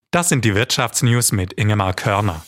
Das sind die Wirtschaftsnews mit Ingemar Körner.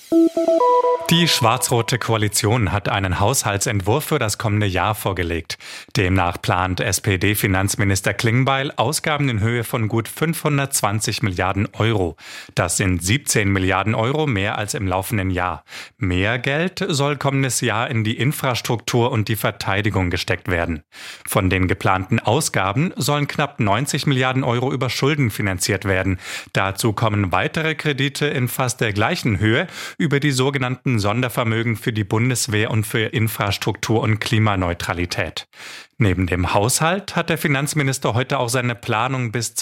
Die schwarz-rote Koalition hat einen Haushaltsentwurf für das kommende Jahr vorgelegt. Demnach plant SPD-Finanzminister Klingbeil Ausgaben in Höhe von gut 520 Milliarden Euro. Das sind 17 Milliarden Euro mehr als im laufenden Jahr. Mehr Geld soll kommendes Jahr in die Infrastruktur und die Verteidigung gesteckt werden. Von den geplanten Ausgaben sollen knapp 90 Milliarden Euro über Schulden finanziert werden. Dazu kommen weitere Kredite in fast der gleichen Höhe über die sogenannten Sondervermögen für die Bundeswehr und für Infrastruktur und Klimaneutralität. Neben dem Haushalt hat der Finanzminister heute auch seine Planung bis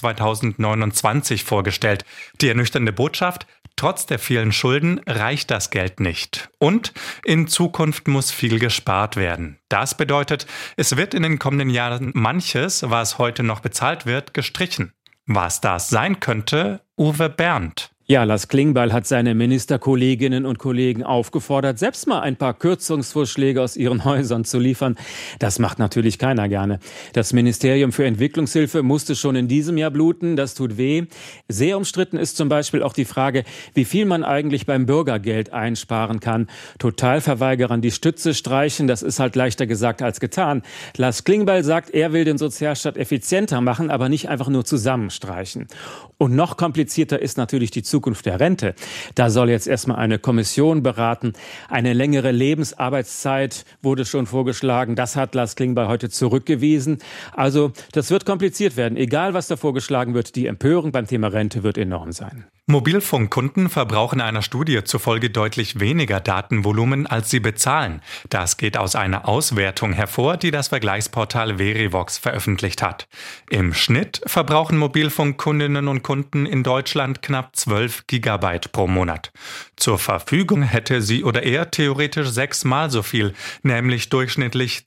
2029 vorgestellt. Die ernüchternde Botschaft: Trotz der vielen Schulden reicht das Geld nicht. Und in Zukunft muss viel gespart werden. Das bedeutet, es wird in den kommenden Jahren manches, was heute noch bezahlt wird, gestrichen. Was das sein könnte, Uwe Berndt. Ja, Lars Klingbeil hat seine Ministerkolleginnen und Kollegen aufgefordert, selbst mal ein paar Kürzungsvorschläge aus ihren Häusern zu liefern. Das macht natürlich keiner gerne. Das Ministerium für Entwicklungshilfe musste schon in diesem Jahr bluten. Das tut weh. Sehr umstritten ist zum Beispiel auch die Frage, wie viel man eigentlich beim Bürgergeld einsparen kann. Totalverweigerern die Stütze streichen, das ist halt leichter gesagt als getan. Lars Klingbeil sagt, er will den Sozialstaat effizienter machen, aber nicht einfach nur zusammenstreichen. Und noch komplizierter ist natürlich die Zukunft der Rente. Da soll jetzt erstmal eine Kommission beraten. Eine längere Lebensarbeitszeit wurde schon vorgeschlagen. Das hat Lars Klingbeil heute zurückgewiesen. Also das wird kompliziert werden. Egal, was da vorgeschlagen wird, die Empörung beim Thema Rente wird enorm sein. Mobilfunkkunden verbrauchen einer Studie zufolge deutlich weniger Datenvolumen, als sie bezahlen. Das geht aus einer Auswertung hervor, die das Vergleichsportal Verivox veröffentlicht hat. Im Schnitt verbrauchen Mobilfunkkundinnen und Kunden in Deutschland knapp 12 Gigabyte pro Monat. Zur Verfügung hätte sie oder er theoretisch 6-mal so viel, nämlich durchschnittlich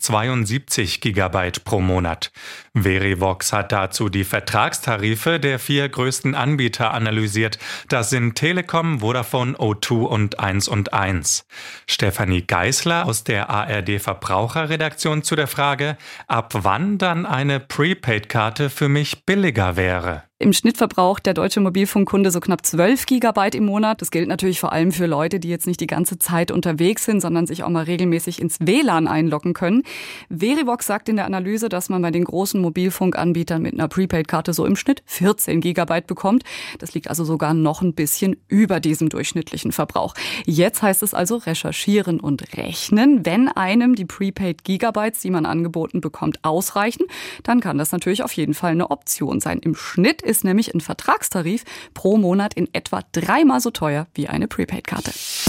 72 Gigabyte pro Monat. Verivox hat dazu die Vertragstarife der 4 größten Anbieter analysiert. Das sind Telekom, Vodafone, O2 und 1&1. Stefanie Geisler aus der ARD-Verbraucherredaktion zu der Frage, ab wann dann eine Prepaid-Karte für mich billiger wäre. Im Schnitt verbraucht der deutsche Mobilfunkkunde so knapp 12 Gigabyte im Monat. Das gilt natürlich vor allem für Leute, die jetzt nicht die ganze Zeit unterwegs sind, sondern sich auch mal regelmäßig ins WLAN einloggen können. Verivox sagt in der Analyse, dass man bei den großen Mobilfunkanbietern mit einer Prepaid-Karte so im Schnitt 14 Gigabyte bekommt. Das liegt also sogar noch ein bisschen über diesem durchschnittlichen Verbrauch. Jetzt heißt es also recherchieren und rechnen. Wenn einem die Prepaid-Gigabytes, die man angeboten bekommt, ausreichen, dann kann das natürlich auf jeden Fall eine Option sein. Im Schnitt ist nämlich ein Vertragstarif pro Monat in etwa 3-mal so teuer wie eine Prepaid-Karte.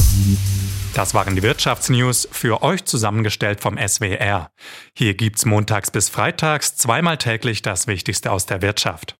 Das waren die Wirtschaftsnews, für euch zusammengestellt vom SWR. Hier gibt's montags bis freitags 2-mal täglich das Wichtigste aus der Wirtschaft.